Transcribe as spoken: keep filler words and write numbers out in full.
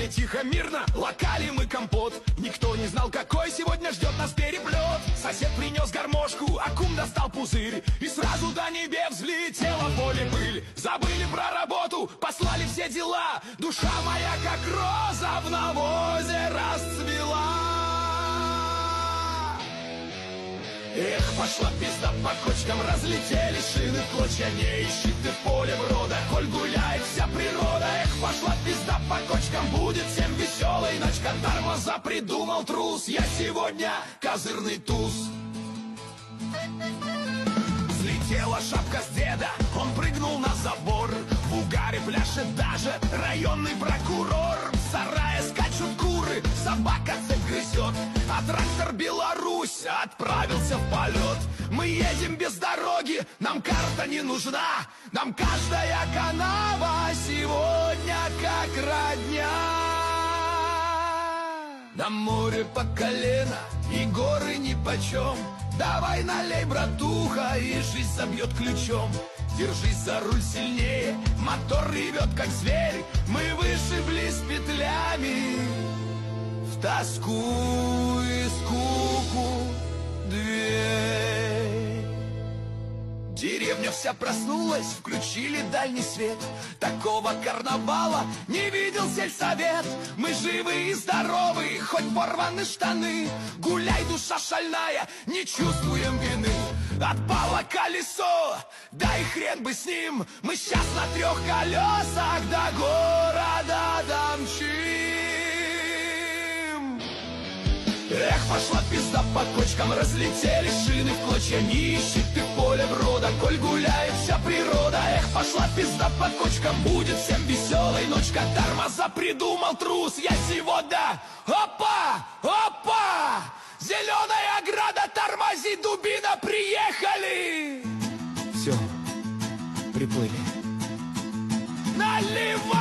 себе тихо, мирно локали мы компот. Никто не знал, какой сегодня ждет нас переплет. Сосед принес гармошку, а кум достал пузырь, и сразу до небес взлетела в поле пыль. Забыли про работу, послали все дела. Душа моя, как роза, в навозе расцвела. Эх, пошла пизда, по кочкам разлетелись шины в клочья. Не ищи ты в поле брода, коль гуляет вся природа. Эх, пошла пизда, по кочкам будет всем веселой ночка. Тормоза придумал трус, я сегодня козырный туз. Взлетела шапка с деда, он прыгнул на забор. В угаре пляшет даже районный прокурор. В сарае скачут куры, собака цепь грызет, а трактор «Беларусь» отправился в полет. Мы едем без дороги, нам карта не нужна. Нам каждая канава сегодня как родня. На море по колено и горы нипочем. Давай налей, братуха, и жизнь забьет ключом. Держись за руль сильнее, мотор ревет как зверь. Мы вышиблись петлями в тоску и скуку дверь. Деревня вся проснулась, включили дальний свет. Такого карнавала не видел сельсовет. Мы живы и здоровы, хоть порваны штаны. Гуляй, душа шальная, не чувствуем вины. Отпало колесо, да и хрен бы с ним. Мы сейчас на трех колесах до города домчим. Эх, пошла пизда, по кочкам разлетелись шины в клочья. Не ищи ты в поле брода, коль гуляет вся природа. Эх, пошла пизда, по кочкам будет всем веселой ночка. Тормоза придумал трус, я сегодня. Опа, опа! Зеленая ограда, тормози, дубина, приехали! Все, приплыли. Наливай!